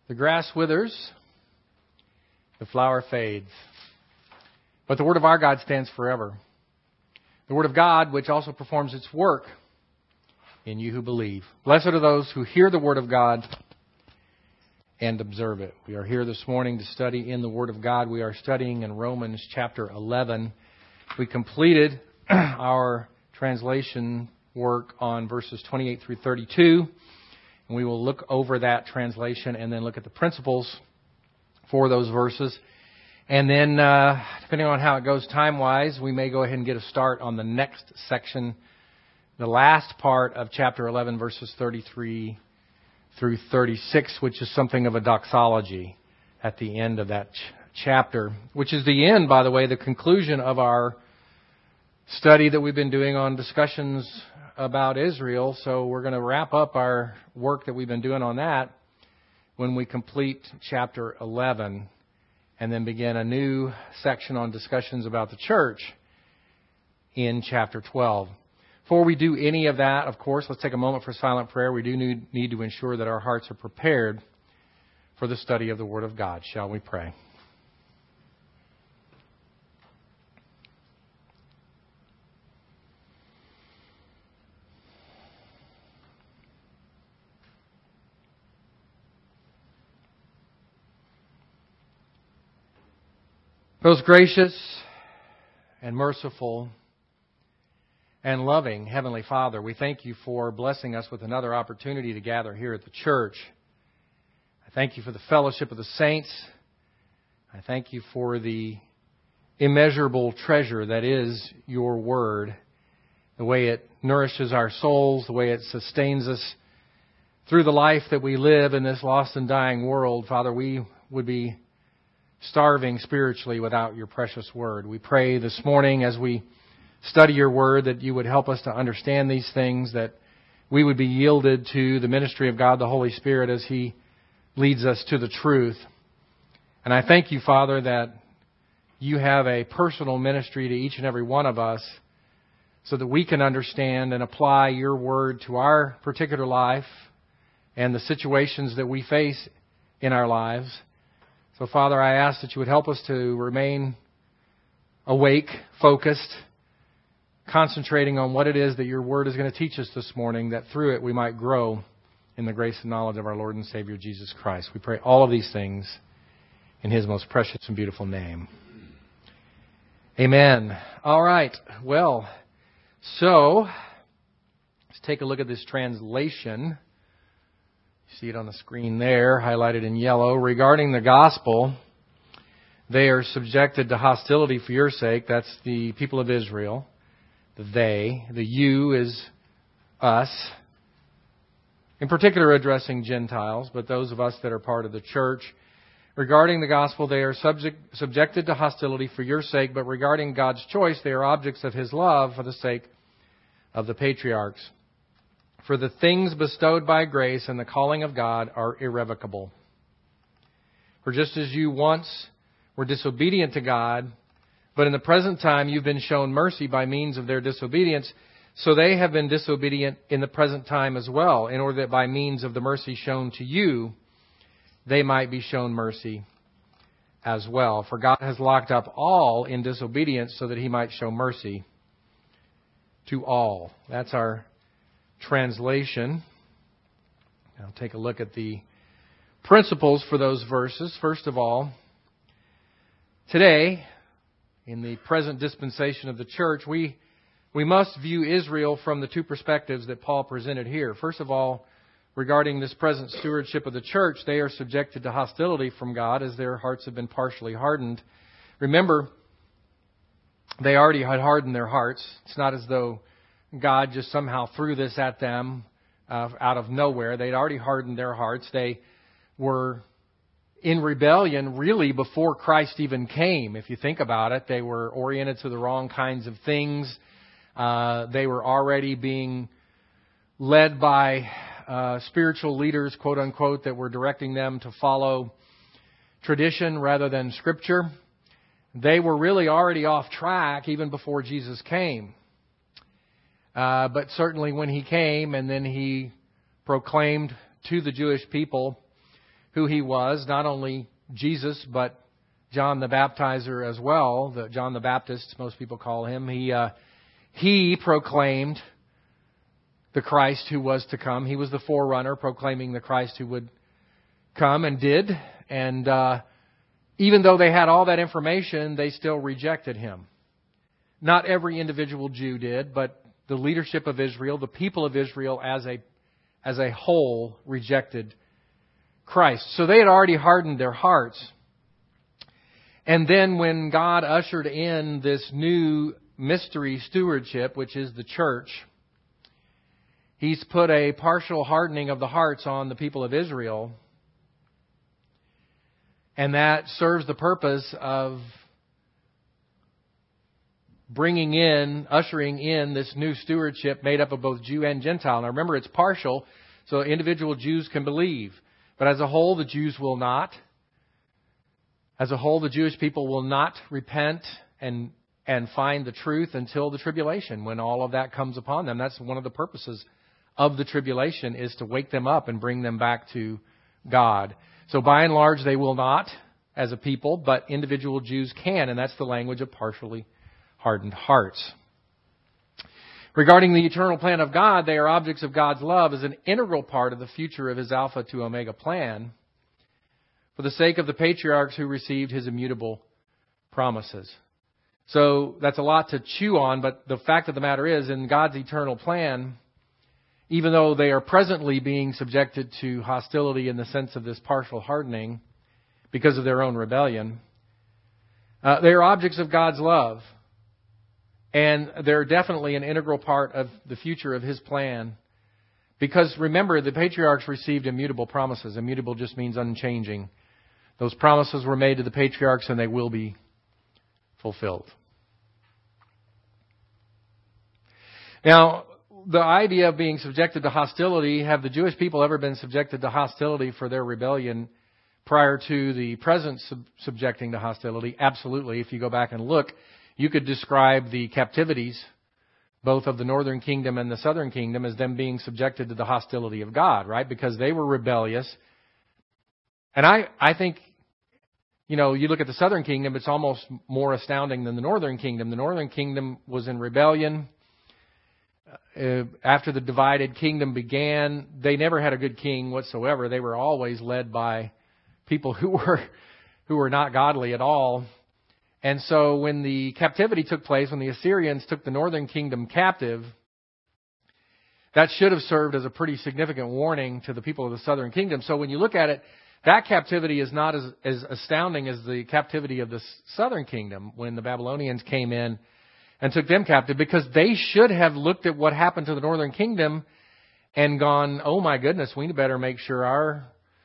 The grass withers, the flower fades, but the word of our God stands forever. The word of God, which also performs its work in you who believe. Blessed are those who hear the word of God and observe it. We are here this morning to study in the word of God. We are studying in Romans chapter 11. We completed our translation work on verses 28 through 32. And we will look over that translation and then look at the principles for those verses. And then, depending on how it goes time-wise, we may go ahead and get a start on the next section, the last part of chapter 11, verses 33 through 36, which is something of a doxology at the end of that chapter, which is the end, by the way, the conclusion of our study that we've been doing on discussions about Israel. So we're going to wrap up our work that we've been doing on that when we complete chapter 11 and then begin a new section on discussions about the church in chapter 12. Before we do any of that, of course, let's take a moment for silent prayer. We do need to ensure that our hearts are prepared for the study of the Word of God. Shall we pray? Most gracious and merciful and loving Heavenly Father, we thank you for blessing us with another opportunity to gather here at the church. I thank you for the fellowship of the saints. I thank you for the immeasurable treasure that is your Word, the way it nourishes our souls, the way it sustains us through the life that we live in this lost and dying world. Father, we would be starving spiritually without your precious word. We pray this morning as we study your word that you would help us to understand these things, that we would be yielded to the ministry of God, the Holy Spirit, as He leads us to the truth. And I thank you, Father, that you have a personal ministry to each and every one of us so that we can understand and apply your word to our particular life and the situations that we face in our lives. So, Father, I ask that you would help us to remain awake, focused, concentrating on what it is that your word is going to teach us this morning, that through it we might grow in the grace and knowledge of our Lord and Savior Jesus Christ. We pray all of these things in His most precious and beautiful name. Amen. All right. Well, so let's take a look at this translation. You see it on the screen there, highlighted in yellow. Regarding the gospel, they are subjected to hostility for your sake. That's the people of Israel. The they. The you is us. In particular addressing Gentiles, but those of us that are part of the church. Regarding the gospel, they are subjected to hostility for your sake, but regarding God's choice, they are objects of His love for the sake of the patriarchs. For the things bestowed by grace and the calling of God are irrevocable. For just as you once were disobedient to God, but in the present time you've been shown mercy by means of their disobedience, so they have been disobedient in the present time as well, in order that by means of the mercy shown to you, they might be shown mercy as well. For God has locked up all in disobedience so that He might show mercy to all. That's our translation. I'll take a look at the principles for those verses. First of all, today, in the present dispensation of the church, we must view Israel from the two perspectives that Paul presented here. First of all, regarding this present stewardship of the church, they are subjected to hostility from God as their hearts have been partially hardened. Remember, they already had hardened their hearts. It's not as though God just somehow threw this at them out of nowhere. They'd already hardened their hearts. They were in rebellion really before Christ even came. If you think about it, they were oriented to the wrong kinds of things. They were already being led by spiritual leaders, quote unquote, that were directing them to follow tradition rather than Scripture. They were really already off track even before Jesus came. But certainly when He came and then He proclaimed to the Jewish people who he was, not only Jesus, but John the Baptizer as well. John the Baptist, most people call him. He proclaimed the Christ who was to come. He was the forerunner proclaiming the Christ who would come, and did. And even though they had all that information, they still rejected him. Not every individual Jew did, but the leadership of Israel, the people of Israel as a whole, rejected Christ. So they had already hardened their hearts. And then when God ushered in this new mystery stewardship, which is the church, He's put a partial hardening of the hearts on the people of Israel. And that serves the purpose of ushering in this new stewardship made up of both Jew and Gentile. Now remember, it's partial, so individual Jews can believe. But as a whole, the Jews will not. As a whole, the Jewish people will not repent and find the truth until the tribulation, when all of that comes upon them. That's one of the purposes of the tribulation, is to wake them up and bring them back to God. So by and large, they will not as a people, but individual Jews can, and that's the language of partially hardened hearts. Regarding the eternal plan of God, they are objects of God's love as an integral part of the future of His Alpha to Omega plan, for the sake of the patriarchs who received His immutable promises. So that's a lot to chew on, but the fact of the matter is, in God's eternal plan, even though they are presently being subjected to hostility in the sense of this partial hardening because of their own rebellion, they are objects of God's love. And they're definitely an integral part of the future of His plan. Because remember, the patriarchs received immutable promises. Immutable just means unchanging. Those promises were made to the patriarchs, and they will be fulfilled. Now, the idea of being subjected to hostility, have the Jewish people ever been subjected to hostility for their rebellion prior to the present subjecting to hostility? Absolutely. If you go back and look, you could describe the captivities, both of the northern kingdom and the southern kingdom, as them being subjected to the hostility of God, right? Because they were rebellious. And I think, you look at the southern kingdom, it's almost more astounding than the northern kingdom. The northern kingdom was in rebellion. After the divided kingdom began, they never had a good king whatsoever. They were always led by people who were not godly at all. And so when the captivity took place, when the Assyrians took the northern kingdom captive, that should have served as a pretty significant warning to the people of the southern kingdom. So when you look at it, that captivity is not as astounding as the captivity of the southern kingdom when the Babylonians came in and took them captive, because they should have looked at what happened to the northern kingdom and gone, oh my goodness, we better make sure our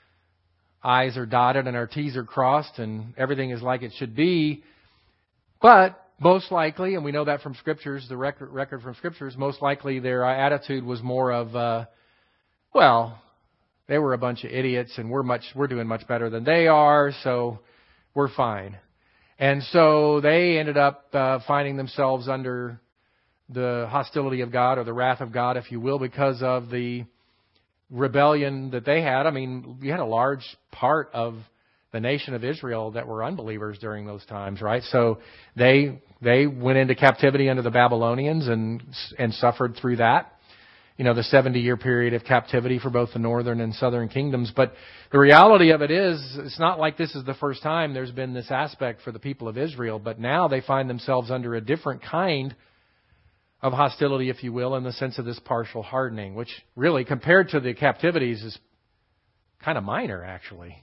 I's are dotted and our T's are crossed and everything is like it should be. But most likely, and we know that from Scriptures, the record from Scriptures, most likely their attitude was more of, they were a bunch of idiots and we're doing much better than they are, so we're fine. And so they ended up finding themselves under the hostility of God, or the wrath of God, if you will, because of the rebellion that they had. I mean, you had a large part of the nation of Israel that were unbelievers during those times, right? So they went into captivity under the Babylonians and suffered through that. The 70-year period of captivity for both the northern and southern kingdoms. But the reality of it is, it's not like this is the first time there's been this aspect for the people of Israel, but now they find themselves under a different kind of hostility, if you will, in the sense of this partial hardening, which really, compared to the captivities, is kind of minor, actually.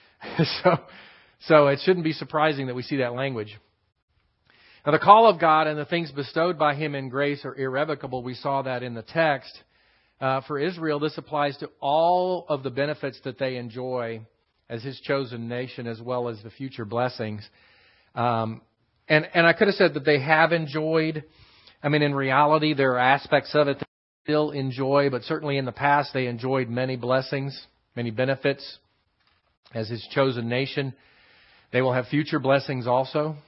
So it shouldn't be surprising that we see that language. Now, the call of God and the things bestowed by Him in grace are irrevocable. We saw that in the text. For Israel, this applies to all of the benefits that they enjoy as His chosen nation, as well as the future blessings. And I could have said that they have enjoyed. I mean, in reality, there are aspects of it that they still enjoy, but certainly in the past they enjoyed many blessings, many benefits as His chosen nation. They will have future blessings also.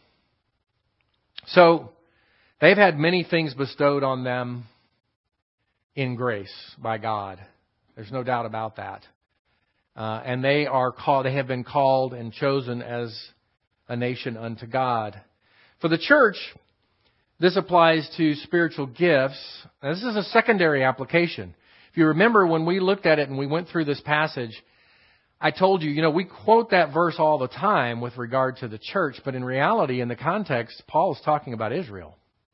So they've had many things bestowed on them in grace by God. There's no doubt about that. And they have been called and chosen as a nation unto God. For the church, this applies to spiritual gifts. Now, this is a secondary application. If you remember when we looked at it and we went through this passage, I told you, we quote that verse all the time with regard to the church, but in reality, in the context, Paul is talking about Israel.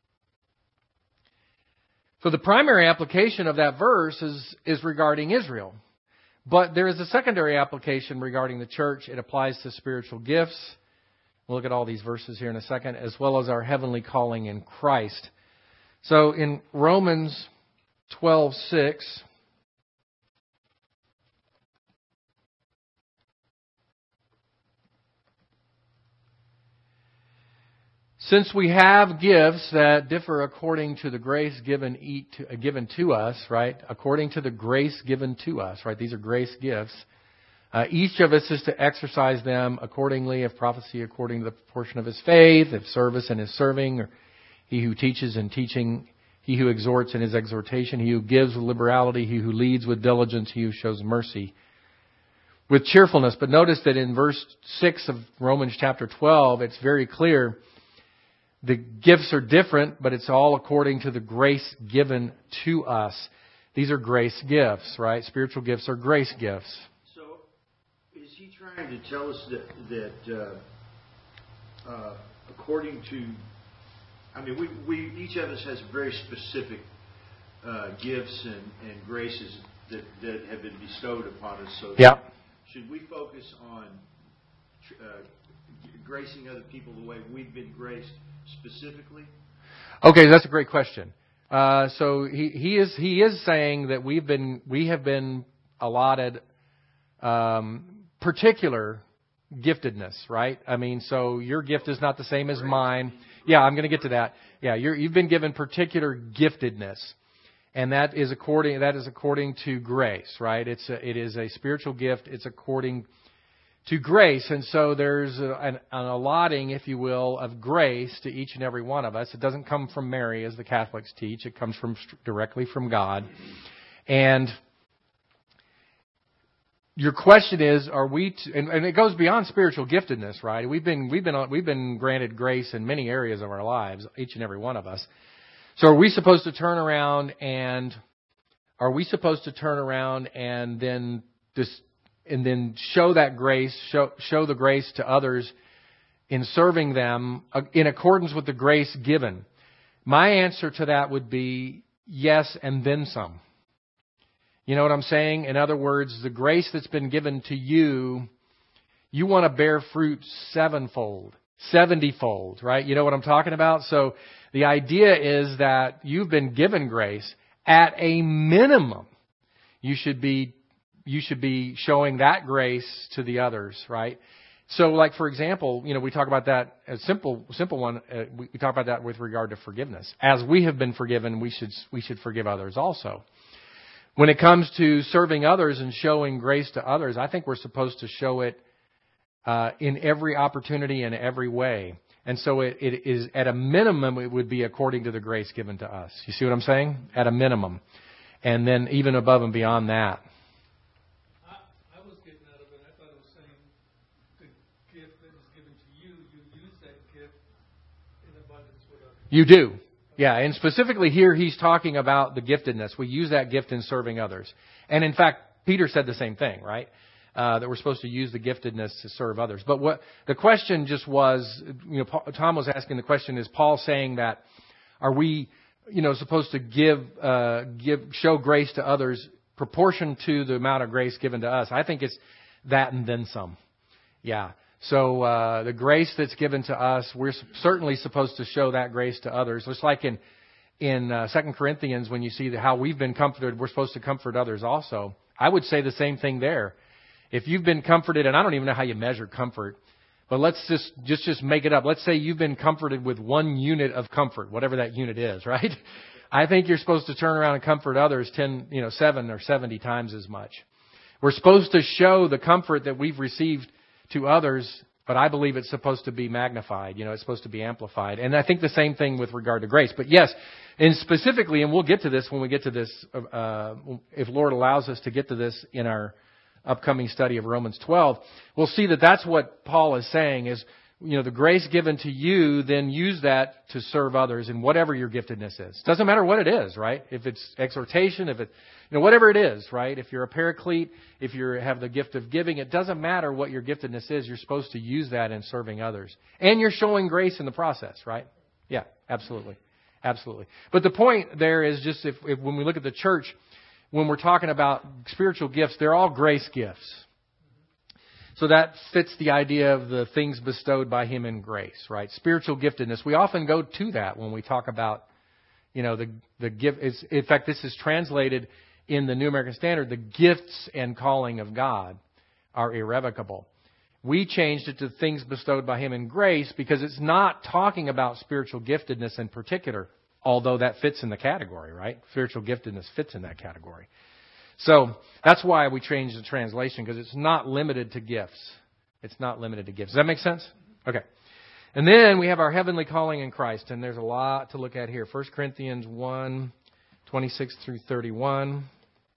So the primary application of that verse is regarding Israel. But there is a secondary application regarding the church. It applies to spiritual gifts. We'll look at all these verses here in a second, as well as our heavenly calling in Christ. So in Romans 12:6, since we have gifts that differ according to the grace given to us, right? According to the grace given to us, right? These are grace gifts. Each of us is to exercise them accordingly, if prophecy according to the proportion of his faith, if service in his serving, or he who teaches in teaching, he who exhorts in his exhortation, he who gives with liberality, he who leads with diligence, he who shows mercy with cheerfulness. But notice that in verse 6 of Romans chapter 12, it's very clear the gifts are different, but it's all according to the grace given to us. These are grace gifts, right? Spiritual gifts are grace gifts. Is he trying to tell us that according to, we each of us has very specific gifts and graces that have been bestowed upon us. So should we focus on gracing other people the way we've been graced specifically? Okay, that's a great question. So he is saying that we have been allotted particular giftedness, right? So your gift is not the same as mine. Yeah, I'm going to get to that. Yeah, you've been given particular giftedness, and that is according to grace, right? It is a spiritual gift. It's according to grace, and so there's an allotting, if you will, of grace to each and every one of us. It doesn't come from Mary, as the Catholics teach. It comes directly from God, and your question is, are we? And it goes beyond spiritual giftedness, right? We've been granted grace in many areas of our lives, each and every one of us. So, are we supposed to turn around and then show that grace, show the grace to others in serving them in accordance with the grace given? My answer to that would be yes, and then some. You know what I'm saying? In other words, the grace that's been given to you, you want to bear fruit 7-fold, 70-fold, right? You know what I'm talking about? So the idea is that you've been given grace. At a minimum, you should be showing that grace to the others, right? So, like, for example, we talk about that, a simple one, we talk about that with regard to forgiveness. As we have been forgiven, we should forgive others also. When it comes to serving others and showing grace to others, I think we're supposed to show it in every opportunity and every way. And so it is, at a minimum, it would be according to the grace given to us. You see what I'm saying? At a minimum. And then even above and beyond that. I was getting out of it, I thought it was saying the gift that is given to you, you use that gift in abundance with others. You do. Yeah, and specifically here he's talking about the giftedness. We use that gift in serving others. And in fact, Peter said the same thing, right? That we're supposed to use the giftedness to serve others. But what the question just was, Tom was asking the question, is Paul saying that are we, supposed to show grace to others proportion to the amount of grace given to us? I think it's that and then some. Yeah. So the grace that's given to us, we're certainly supposed to show that grace to others. Just like in 2 Corinthians, when you see how we've been comforted, we're supposed to comfort others also. I would say the same thing there. If you've been comforted, and I don't even know how you measure comfort, but let's just make it up. Let's say you've been comforted with 1 unit of comfort, whatever that unit is, right? I think you're supposed to turn around and comfort others 7 or 70 times as much. We're supposed to show the comfort that we've received to others, but I believe it's supposed to be magnified. It's supposed to be amplified. And I think the same thing with regard to grace. But yes, and specifically, and we'll get to this when we get to this, if Lord allows us to get to this in our upcoming study of Romans 12, we'll see that that's what Paul is saying is, the grace given to you, then use that to serve others in whatever your giftedness is. Doesn't matter what it is, right? If it's exhortation, if it, whatever it is, right? If you're a paraclete, if you have the gift of giving, it doesn't matter what your giftedness is. You're supposed to use that in serving others. And you're showing grace in the process, right? Yeah, absolutely. Absolutely. But the point there is just if when we look at the church, when we're talking about spiritual gifts, they're all grace gifts. So that fits the idea of the things bestowed by Him in grace, right? Spiritual giftedness. We often go to that when we talk about, the gift. In fact, this is translated in the New American Standard. The gifts and calling of God are irrevocable. We changed it to things bestowed by Him in grace because it's not talking about spiritual giftedness in particular, although that fits in the category, right? Spiritual giftedness fits in that category. So that's why we changed the translation, because it's not limited to gifts. It's not limited to gifts. Does that make sense? Okay. And then we have our heavenly calling in Christ, and there's a lot to look at here. 1 Corinthians 1, 26 through 31.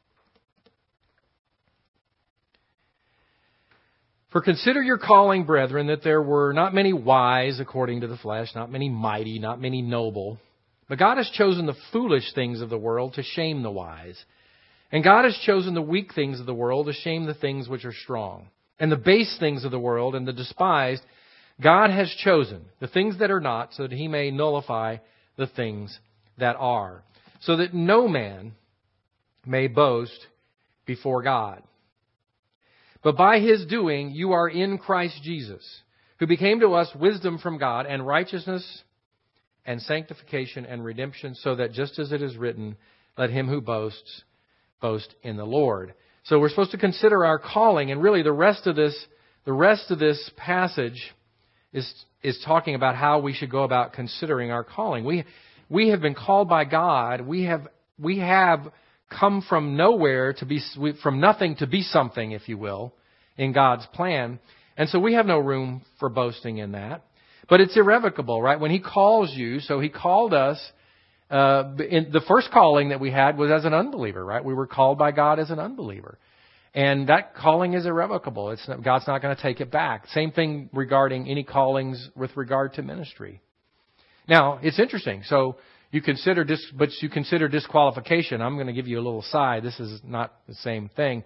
For consider your calling, brethren, that there were not many wise according to the flesh, not many mighty, not many noble. But God has chosen the foolish things of the world to shame the wise. And God has chosen the weak things of the world to shame the things which are strong. And the base things of the world and the despised, God has chosen the things that are not, so that He may nullify the things that are, so that no man may boast before God. But by His doing you are in Christ Jesus, who became to us wisdom from God and righteousness and sanctification and redemption, so that just as it is written, let him who boasts boast in the Lord. So we're supposed to consider our calling, and really the rest of this passage is talking about how we should go about considering our calling. We have been called by God. We have come from nowhere from nothing to be something, if you will, in God's plan. And so we have no room for boasting in that. But it's irrevocable, right? When He calls you, so He called us. In the first calling that we had was as an unbeliever, right? We were called by God as an unbeliever. And that calling is irrevocable. God's not going to take it back. Same thing regarding any callings with regard to ministry. Now, it's interesting. So you consider disqualification. I'm going to give you a little side. This is not the same thing.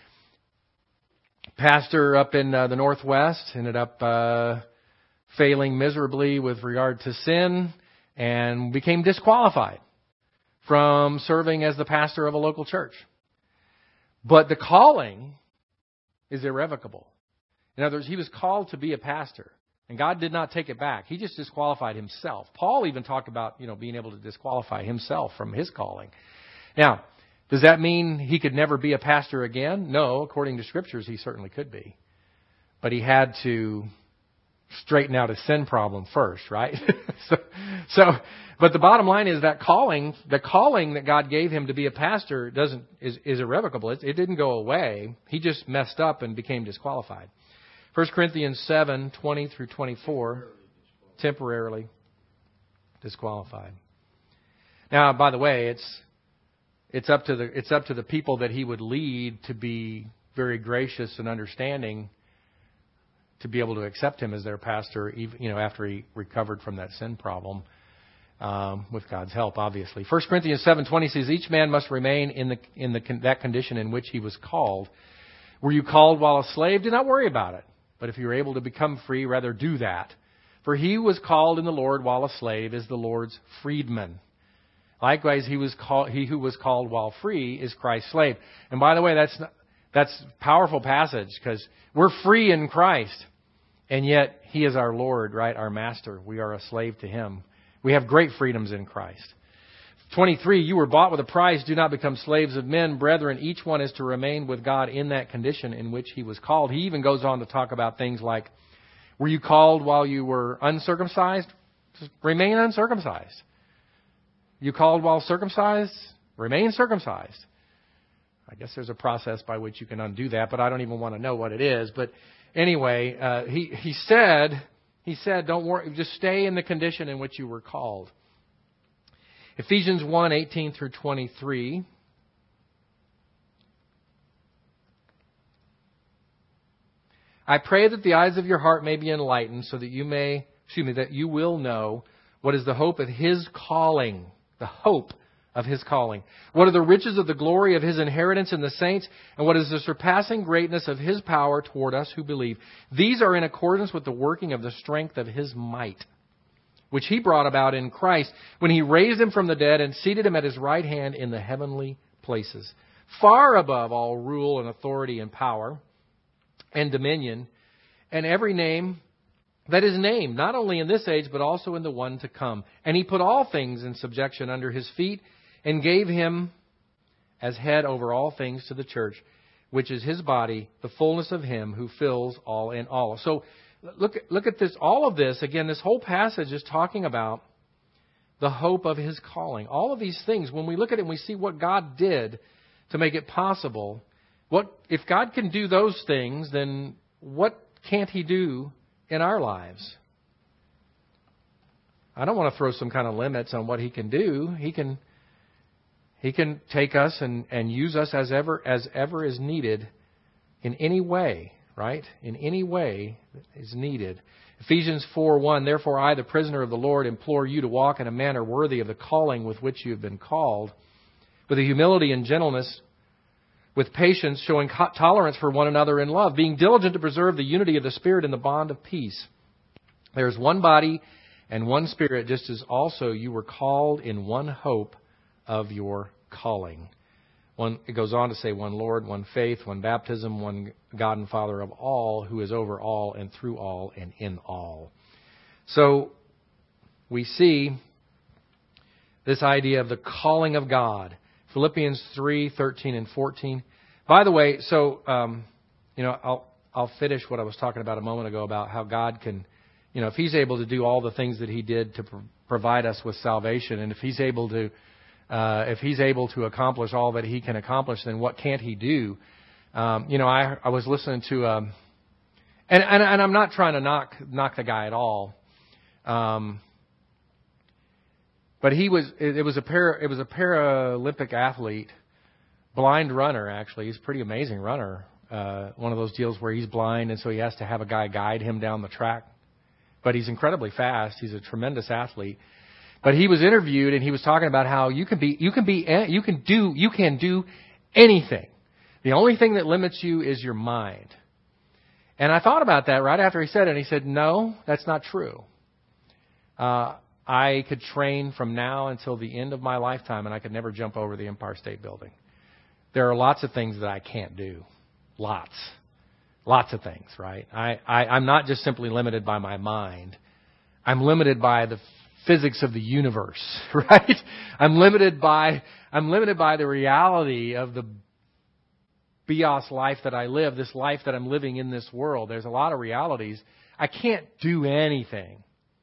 Pastor up in the Northwest ended up failing miserably with regard to sin, and became disqualified from serving as the pastor of a local church. But the calling is irrevocable. In other words, he was called to be a pastor, and God did not take it back. He just disqualified himself. Paul even talked about, being able to disqualify himself from his calling. Now, does that mean he could never be a pastor again? No, according to Scriptures, he certainly could be. But he had to straighten out his sin problem first, right? But the bottom line is that the calling that God gave him to be a pastor is irrevocable. It didn't go away. He just messed up and became disqualified. 1 Corinthians 7, 20 through 24, temporarily disqualified. Now, by the way, it's up to the people that he would lead to be very gracious and understanding, to be able to accept him as their pastor, even, after he recovered from that sin problem, with God's help, obviously. 1 Corinthians 7:20 says, each man must remain in that condition in which he was called. Were you called while a slave? Do not worry about it. But if you are able to become free, rather do that. For he who was called in the Lord while a slave is the Lord's freedman. Likewise, he who was called while free is Christ's slave. And by the way, that's a powerful passage, because we're free in Christ, and yet He is our Lord, right? Our Master. We are a slave to Him. We have great freedoms in Christ. 23, you were bought with a price. Do not become slaves of men. Brethren, each one is to remain with God in that condition in which he was called. He even goes on to talk about things like, were you called while you were uncircumcised? Just remain uncircumcised. You called while circumcised? Remain circumcised. I guess there's a process by which you can undo that, but I don't even want to know what it is. But anyway, he said, don't worry, just stay in the condition in which you were called. Ephesians 1, 18 through 23. I pray that the eyes of your heart may be enlightened so that that you will know what is the hope of His calling. The hope of His calling. What are the riches of the glory of His inheritance in the saints? And what is the surpassing greatness of His power toward us who believe? These are in accordance with the working of the strength of His might, which He brought about in Christ when He raised Him from the dead and seated Him at His right hand in the heavenly places, far above all rule and authority and power and dominion, and every name that is named, not only in this age, but also in the one to come. And He put all things in subjection under His feet, and gave Him as head over all things to the church, which is His body, the fullness of Him who fills all in all. So look at this. All of this, again, this whole passage is talking about the hope of His calling. All of these things, when we look at it and we see what God did to make it possible, if God can do those things, then what can't He do in our lives? I don't want to throw some kind of limits on what He can do. He can take us and use us as ever is needed in any way, right? In any way is needed. Ephesians 4:1, therefore I, the prisoner of the Lord, implore you to walk in a manner worthy of the calling with which you have been called, with a humility and gentleness, with patience, showing tolerance for one another in love, being diligent to preserve the unity of the Spirit in the bond of peace. There is one body and one Spirit, just as also you were called in one hope of your calling. It goes on to say one Lord, one faith, one baptism, one God and Father of all, who is over all and through all and in all. So we see this idea of the calling of God. Philippians 3:13 and 14. By the way, so I'll finish what I was talking about a moment ago about how God can, if He's able to do all the things that He did to provide us with salvation, and if He's able to accomplish all that He can accomplish, then what can't He do? I was listening to, and I'm not trying to knock the guy at all. But it was a Paralympic athlete, blind runner actually. He's a pretty amazing runner. One of those deals where he's blind and so he has to have a guy guide him down the track. But he's incredibly fast. He's a tremendous athlete. But he was interviewed and he was talking about how you can do anything. The only thing that limits you is your mind. And I thought about that right after he said it, and he said, no, that's not true. I could train from now until the end of my lifetime, and I could never jump over the Empire State Building. There are lots of things that I can't do. Lots of things, right? I'm not just simply limited by my mind. I'm limited by the physics of the universe, right? I'm limited by the reality of the bios life that I live, this life that I'm living in this world. There's a lot of realities. I can't do anything.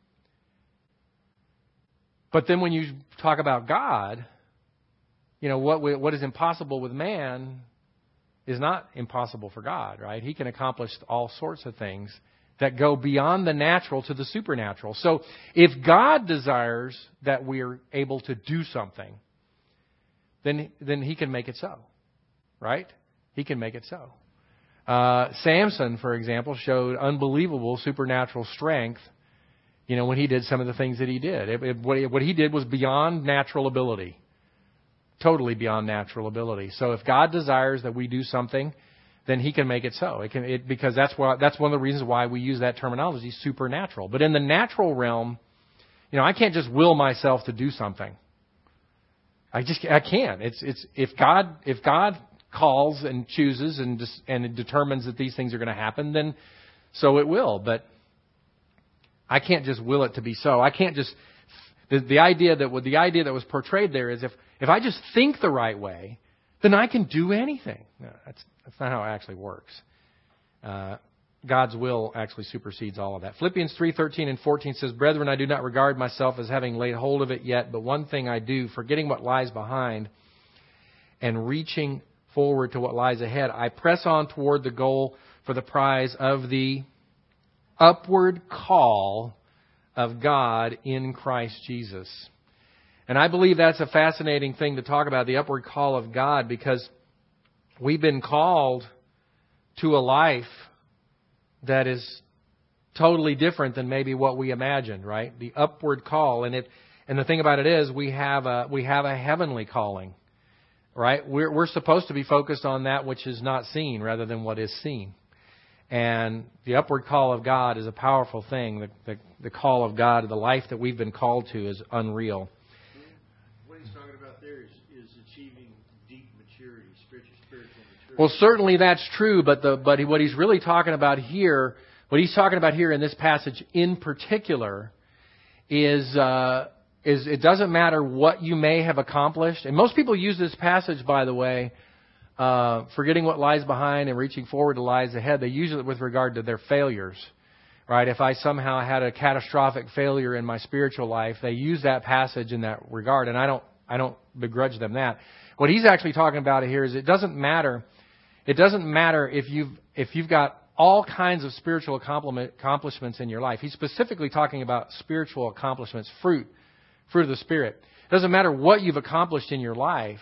But then when you talk about God, what is impossible with man is not impossible for God, right? He can accomplish all sorts of things that go beyond the natural to the supernatural. So if God desires that we're able to do something, then He can make it so, right? He can make it so. Samson, for example, showed unbelievable supernatural strength when he did some of the things that he did. What he did was beyond natural ability. Totally beyond natural ability. So if God desires that we do something, then He can make it so. Because that's one of the reasons why we use that terminology, supernatural. But in the natural realm, I can't just will myself to do something. I can't. It's if God calls and chooses and it determines that these things are going to happen, then so it will. But I can't just will it to be so. I can't just. The idea that was portrayed there is if I just think the right way, then I can do anything. No, that's not how it actually works. God's will actually supersedes all of that. Philippians 3:13 and 14 says, "Brethren, I do not regard myself as having laid hold of it yet, but one thing I do, forgetting what lies behind and reaching forward to what lies ahead, I press on toward the goal for the prize of the upward call of God in Christ Jesus." And I believe that's a fascinating thing to talk about, the upward call of God, because we've been called to a life that is totally different than maybe what we imagined, right? The upward call. And the thing about it is we have a heavenly calling, right? We're supposed to be focused on that which is not seen rather than what is seen. And the upward call of God is a powerful thing. The call of God, the life that we've been called to, is unreal. What he's talking about there is achieving deep maturity, spiritual maturity. Well, certainly that's true, but what he's really talking about here, what he's talking about here in this passage in particular, is it doesn't matter what you may have accomplished. And most people use this passage, by the way, forgetting what lies behind and reaching forward to lies ahead. They use it with regard to their failures, right? If I somehow had a catastrophic failure in my spiritual life, they use that passage in that regard, and I don't begrudge them that. What he's actually talking about here is it doesn't matter. It doesn't matter if you've got all kinds of spiritual accomplishments in your life. He's specifically talking about spiritual accomplishments, fruit of the Spirit. It doesn't matter what you've accomplished in your life.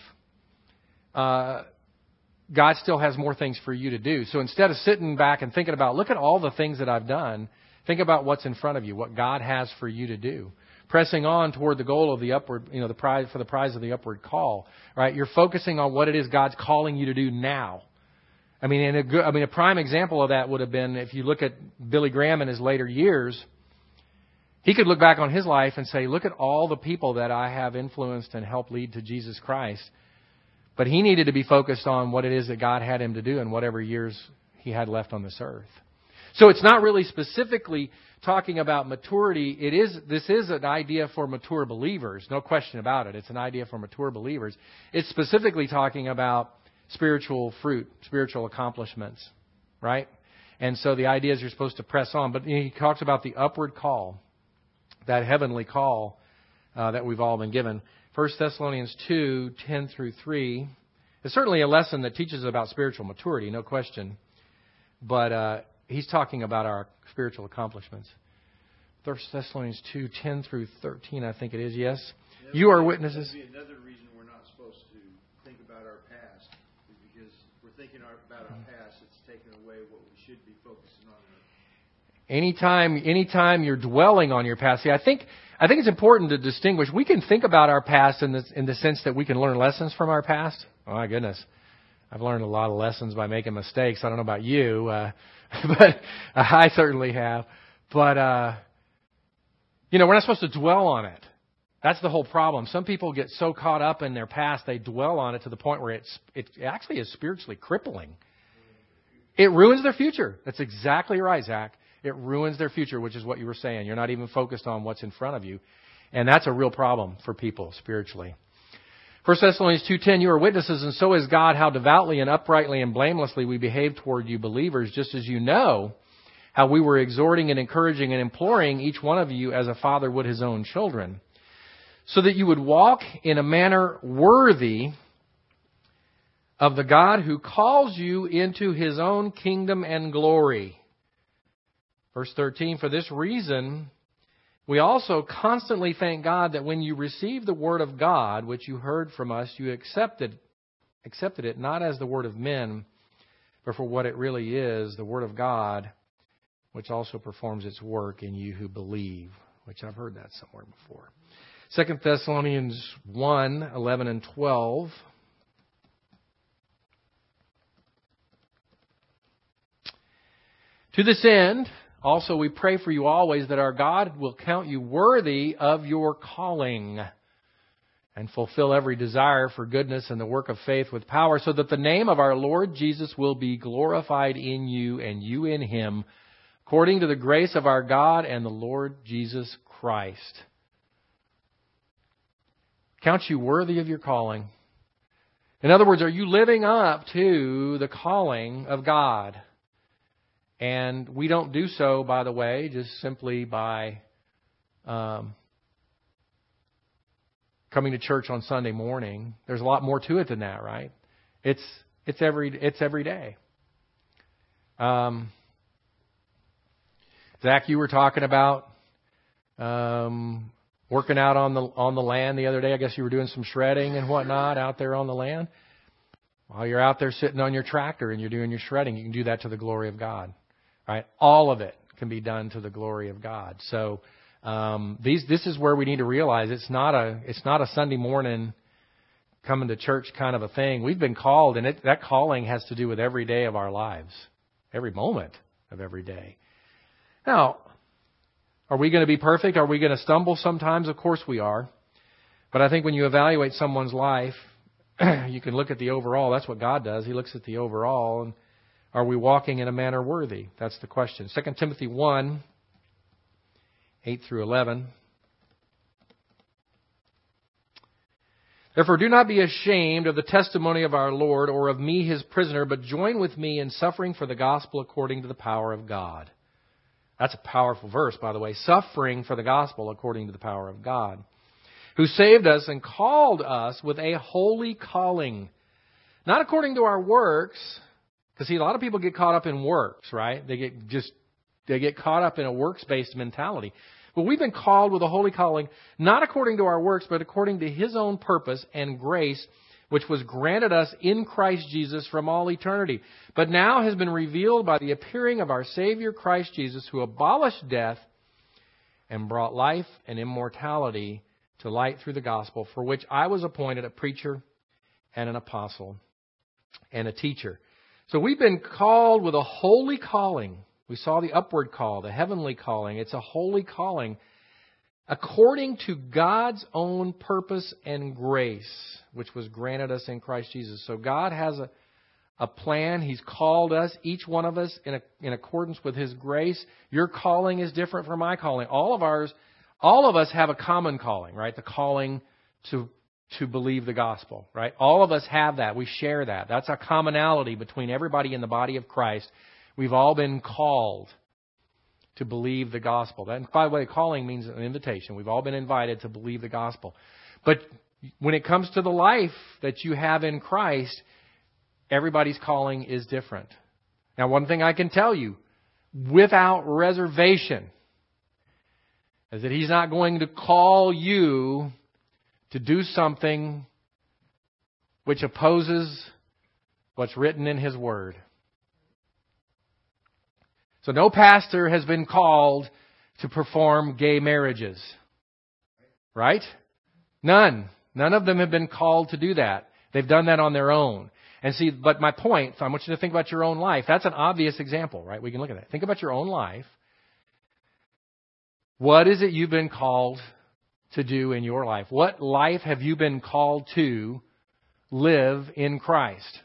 God still has more things for you to do. So instead of sitting back and thinking about, look at all the things that I've done, think about what's in front of you, what God has for you to do. Pressing on toward the goal of the upward, the prize of the upward call, right? You're focusing on what it is God's calling you to do now. I mean, a prime example of that would have been if you look at Billy Graham in his later years. He could look back on his life and say, look at all the people that I have influenced and helped lead to Jesus Christ. But he needed to be focused on what it is that God had him to do in whatever years he had left on this earth. So it's not really specifically talking about maturity. This is an idea for mature believers. No question about it. It's an idea for mature believers. It's specifically talking about spiritual fruit, spiritual accomplishments, right? And so the idea is you're supposed to press on. But he talks about the upward call, that heavenly call that we've all been given. 1 Thessalonians 2, 10 through 3. It's certainly a lesson that teaches about spiritual maturity, no question. But he's talking about our spiritual accomplishments. 1 Thessalonians 2, 10 through 13, I think it is, yes. You are witnesses. That would be another reason we're not supposed to think about our past. Is because we're thinking about our past, it's taking away what we should be focusing on. Anytime you're dwelling on your past, see, I think it's important to distinguish. We can think about our past in the sense that we can learn lessons from our past. Oh my goodness, I've learned a lot of lessons by making mistakes. I don't know about you, but I certainly have. But we're not supposed to dwell on it. That's the whole problem. Some people get so caught up in their past they dwell on it to the point where it actually is spiritually crippling. It ruins their future. That's exactly right, Zach. It ruins their future, which is what you were saying. You're not even focused on what's in front of you. And that's a real problem for people spiritually. 1 Thessalonians 2:10, you are witnesses, and so is God, how devoutly and uprightly and blamelessly we behave toward you believers, just as you know how we were exhorting and encouraging and imploring each one of you as a father would his own children, so that you would walk in a manner worthy of the God who calls you into his own kingdom and glory. Verse 13, for this reason, we also constantly thank God that when you received the word of God, which you heard from us, you accepted it not as the word of men, but for what it really is, the word of God, which also performs its work in you who believe, which I've heard that somewhere before. 2 Thessalonians 1, 11 and 12. To this end, also we pray for you always that our God will count you worthy of your calling and fulfill every desire for goodness and the work of faith with power, so that the name of our Lord Jesus will be glorified in you and you in him, according to the grace of our God and the Lord Jesus Christ. Count you worthy of your calling. In other words, are you living up to the calling of God? And we don't do so, by the way, just simply by coming to church on Sunday morning. There's a lot more to it than that, right? It's every day. Zach, you were talking about working out on the land the other day. I guess you were doing some shredding and whatnot out there on the land. While you're out there sitting on your tractor and you're doing your shredding, you can do that to the glory of God. Right? All of it can be done to the glory of God. So this is where we need to realize it's not a Sunday morning coming to church kind of a thing. We've been called, and that calling has to do with every day of our lives, every moment of every day. Now, are we going to be perfect? Are we going to stumble sometimes? Of course we are. But I think when you evaluate someone's life, you can look at the overall. That's what God does. He looks at the overall. And are we walking in a manner worthy? That's the question. 2 Timothy 1, 8 through 11. Therefore, do not be ashamed of the testimony of our Lord or of me, his prisoner, but join with me in suffering for the gospel according to the power of God. That's a powerful verse, by the way. Suffering for the gospel according to the power of God, who saved us and called us with a holy calling, not according to our works. Because see, a lot of people get caught up in works, right? They get caught up in a works-based mentality. But we've been called with a holy calling, not according to our works, but according to His own purpose and grace, which was granted us in Christ Jesus from all eternity, but now has been revealed by the appearing of our Savior Christ Jesus, who abolished death and brought life and immortality to light through the gospel, for which I was appointed a preacher and an apostle and a teacher. So we've been called with a holy calling. We saw the upward call, the heavenly calling. It's a holy calling according to God's own purpose and grace, which was granted us in Christ Jesus. So God has a plan. He's called us, each one of us, in accordance with His grace. Your calling is different from my calling. All of us have a common calling, right? The calling to believe the gospel, right? All of us have that. We share that. That's a commonality between everybody in the body of Christ. We've all been called to believe the gospel. That, by the way, calling means an invitation. We've all been invited to believe the gospel. But when it comes to the life that you have in Christ, everybody's calling is different. Now, one thing I can tell you, without reservation, is that He's not going to call you to do something which opposes what's written in His Word. So no pastor has been called to perform gay marriages. Right? None. None of them have been called to do that. They've done that on their own. And see, but my point, I want you to think about your own life. That's an obvious example, right? We can look at that. Think about your own life. What is it you've been called to do in your life? What life have you been called to live in Christ?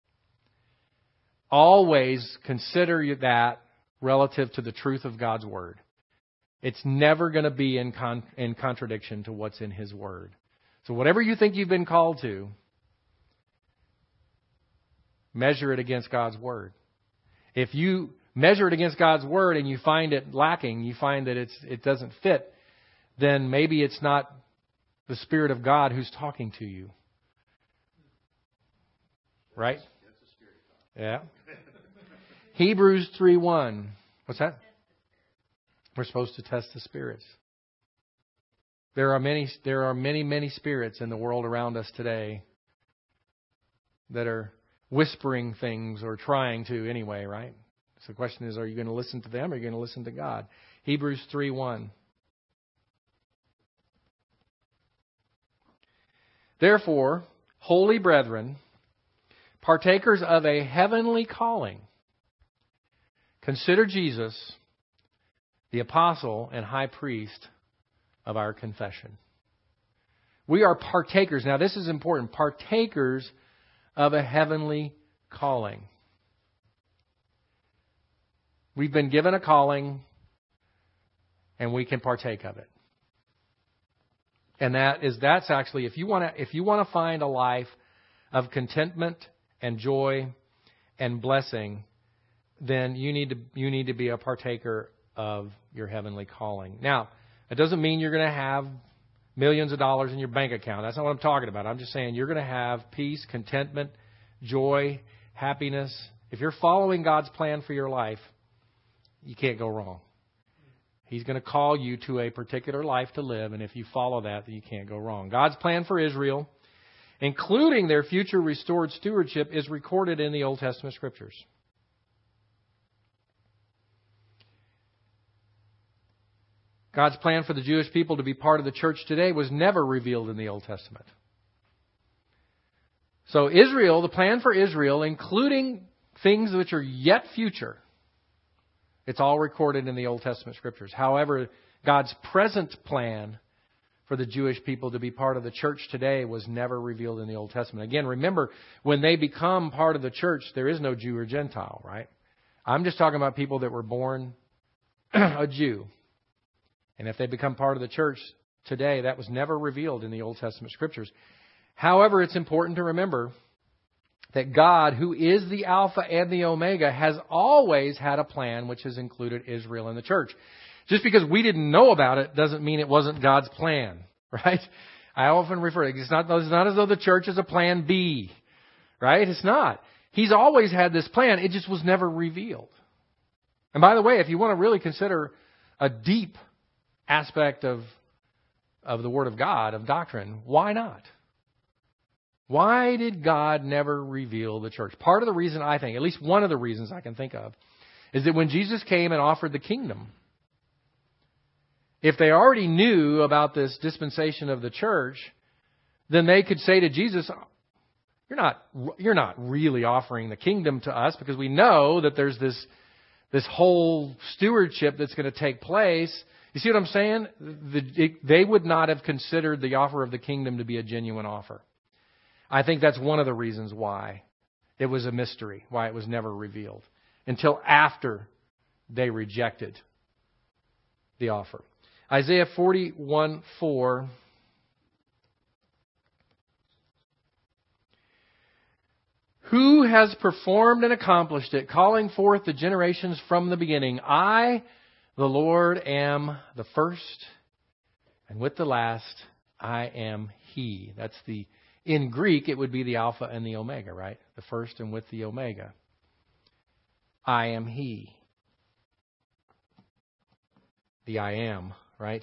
Always consider that relative to the truth of God's Word. It's never going to be in contradiction to what's in His Word. So whatever you think you've been called to, measure it against God's Word. If you measure it against God's Word and you find it lacking, you find that it doesn't fit, then maybe it's not the Spirit of God who's talking to you. Right? That's the Spirit of God. Yeah. Hebrews 3:1. What's that? We're supposed to test the spirits. There are many spirits in the world around us today that are whispering things, or trying to anyway, right? So the question is, are you going to listen to them, or are you going to listen to God? Hebrews 3:1. Therefore, holy brethren, partakers of a heavenly calling, consider Jesus, the apostle and high priest of our confession. We are partakers. Now, this is important. Partakers of a heavenly calling. We've been given a calling, and we can partake of it. And that's actually, if you want to find a life of contentment and joy and blessing, then you need to be a partaker of your heavenly calling. Now, it doesn't mean you're going to have millions of dollars in your bank account. That's not what I'm talking about. I'm just saying you're going to have peace, contentment, joy, happiness. If you're following God's plan for your life, you can't go wrong. He's going to call you to a particular life to live, and if you follow that, then you can't go wrong. God's plan for Israel, including their future restored stewardship, is recorded in the Old Testament Scriptures. God's plan for the Jewish people to be part of the church today was never revealed in the Old Testament. So Israel, the plan for Israel, including things which are yet future, it's all recorded in the Old Testament Scriptures. However, God's present plan for the Jewish people to be part of the church today was never revealed in the Old Testament. Again, remember, when they become part of the church, there is no Jew or Gentile, right? I'm just talking about people that were born a Jew. And if they become part of the church today, that was never revealed in the Old Testament Scriptures. However, it's important to remember that God, who is the Alpha and the Omega, has always had a plan which has included Israel and the church. Just because we didn't know about it doesn't mean it wasn't God's plan, right? I often refer to it. It's not as though the church is a plan B, right? It's not. He's always had this plan. It just was never revealed. And by the way, if you want to really consider a deep aspect of the Word of God, of doctrine, why not? Why did God never reveal the church? Part of the reason, I think, at least one of the reasons I can think of, is that when Jesus came and offered the kingdom, if they already knew about this dispensation of the church, then they could say to Jesus, you're not really offering the kingdom to us, because we know that there's this whole stewardship that's going to take place. You see what I'm saying? They would not have considered the offer of the kingdom to be a genuine offer. I think that's one of the reasons why it was a mystery, why it was never revealed, until after they rejected the offer. Isaiah 41:4. Who has performed and accomplished it, calling forth the generations from the beginning? I, the Lord, am the first, and with the last, I am He. In Greek, it would be the Alpha and the Omega, right? The first and with the Omega. I am He. The I am, right?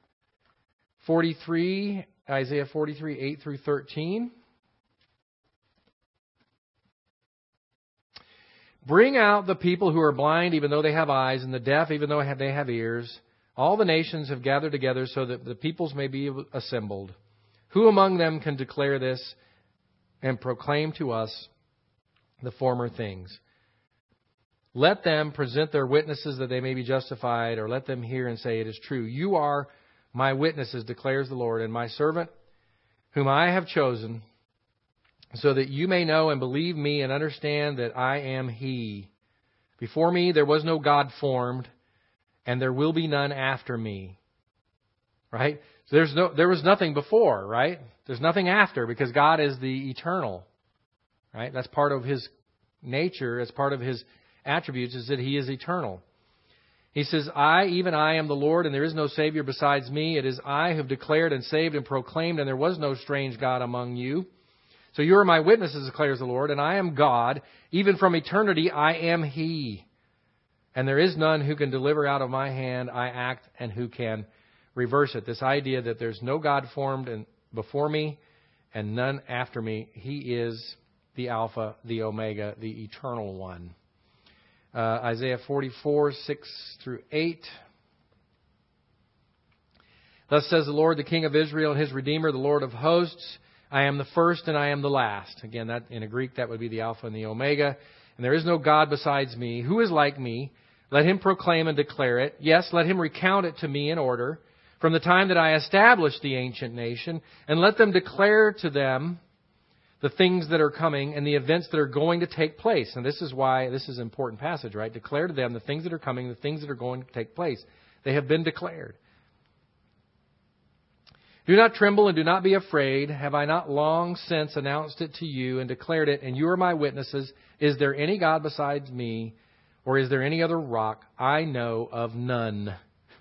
Isaiah 43, 8 through 13. Bring out the people who are blind, even though they have eyes, and the deaf, even though they have ears. All the nations have gathered together so that the peoples may be assembled. Who among them can declare this and proclaim to us the former things? Let them present their witnesses that they may be justified, or let them hear and say, it is true. You are my witnesses, declares the Lord, and my servant whom I have chosen, so that you may know and believe me and understand that I am He. Before me there was no God formed, and there will be none after me. Right? So there was nothing before, right? There's nothing after, because God is the eternal. Right? That's part of His nature, as part of His attributes, is that He is eternal. He says, even I am the Lord, and there is no Savior besides me. It is I who have declared and saved and proclaimed, and there was no strange God among you. So you are my witnesses, declares the Lord, and I am God. Even from eternity, I am He. And there is none who can deliver out of my hand. I act, and who can reverse it. This idea that there's no God formed before me and none after me. He is the Alpha, the Omega, the Eternal One. Isaiah 44, 6 through 8. Thus says the Lord, the King of Israel and His Redeemer, the Lord of hosts. I am the first and I am the last. Again, that in a Greek, that would be the Alpha and the Omega. And there is no God besides me. Who is like me? Let him proclaim and declare it. Yes, let him recount it to me in order. From the time that I established the ancient nation, and let them declare to them the things that are coming and the events that are going to take place. And this is why this is an important passage, right? Declare to them the things that are coming, the things that are going to take place. They have been declared. Do not tremble and do not be afraid. Have I not long since announced it to you and declared it, and you are my witnesses? Is there any God besides me, or is there any other rock? I know of none.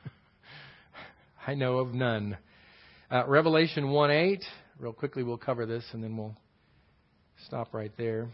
I know of none. Revelation 1:8. Real quickly, we'll cover this, and then we'll stop right there.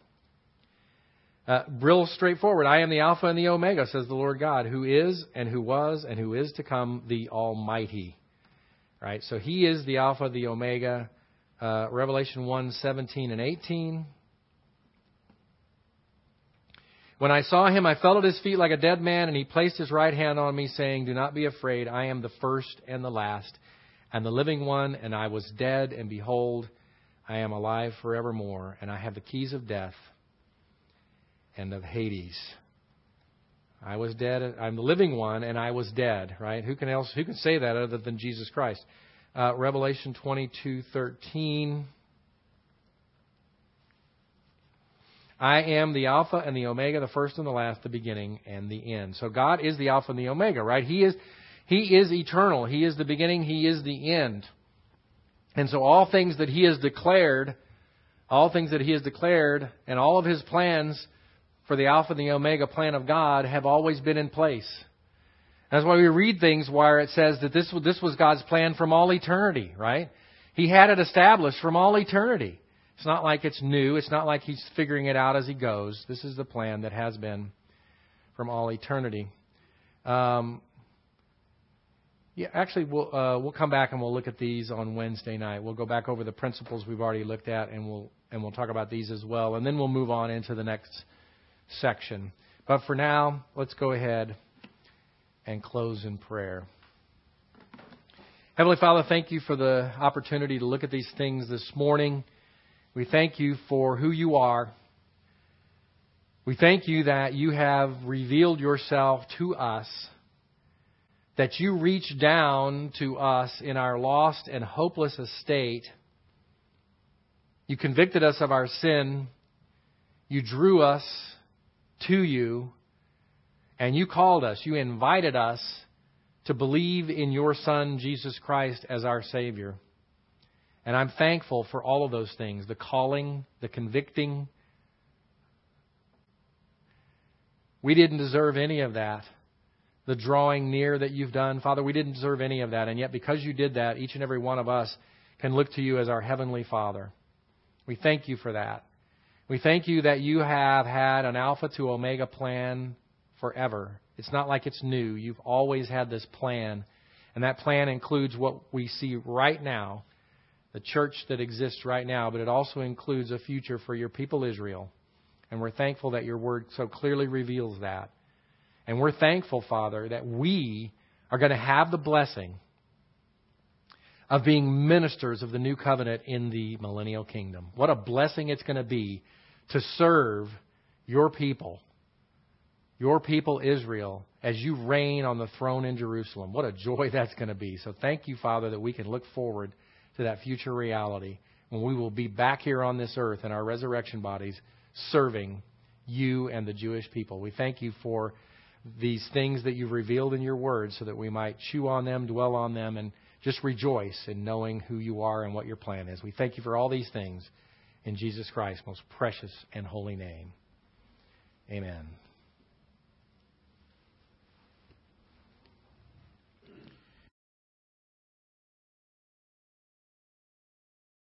Real straightforward. I am the Alpha and the Omega, says the Lord God, who is and who was and who is to come, the Almighty. Right? So He is the Alpha, the Omega. Revelation 1:17 and 18. When I saw him, I fell at his feet like a dead man, and he placed his right hand on me, saying, Do not be afraid. I am the first and the last, and the living one, and I was dead, and behold, I am alive forevermore, and I have the keys of death and of Hades. I was dead. I'm the living one, and I was dead. Right? Who can say that other than Jesus Christ? Revelation 22:13. I am the Alpha and the Omega, the first and the last, the beginning and the end. So God is the Alpha and the Omega, right? He is eternal. He is the beginning. He is the end. And so all things that He has declared, and all of His plans for the Alpha and the Omega plan of God have always been in place. That's why we read things where it says that this was God's plan from all eternity, right? He had it established from all eternity. It's not like it's new. It's not like He's figuring it out as He goes. This is the plan that has been from all eternity. Actually, we'll come back and we'll look at these on Wednesday night. We'll go back over the principles we've already looked at, and we'll talk about these as well. And then we'll move on into the next section. But for now, let's go ahead and close in prayer. Heavenly Father, thank You for the opportunity to look at these things this morning. We thank You for who You are. We thank You that You have revealed Yourself to us, that You reach down to us in our lost and hopeless estate. You convicted us of our sin. You drew us to You, and You called us. You invited us to believe in Your Son, Jesus Christ, as our Savior. And I'm thankful for all of those things, the calling, the convicting. We didn't deserve any of that. The drawing near that You've done. Father, we didn't deserve any of that. And yet because You did that, each and every one of us can look to You as our Heavenly Father. We thank You for that. We thank You that You have had an Alpha to Omega plan forever. It's not like it's new. You've always had this plan. And that plan includes what we see right now, the church that exists right now, but it also includes a future for Your people Israel. And we're thankful that Your Word so clearly reveals that. And we're thankful, Father, that we are going to have the blessing of being ministers of the new covenant in the millennial kingdom. What a blessing it's going to be to serve Your people Israel, as You reign on the throne in Jerusalem. What a joy that's going to be. So thank You, Father, that we can look forward to that future reality when we will be back here on this earth in our resurrection bodies serving You and the Jewish people. We thank You for these things that You've revealed in Your Word so that we might chew on them, dwell on them, and just rejoice in knowing who You are and what Your plan is. We thank You for all these things in Jesus Christ's most precious and holy name. Amen.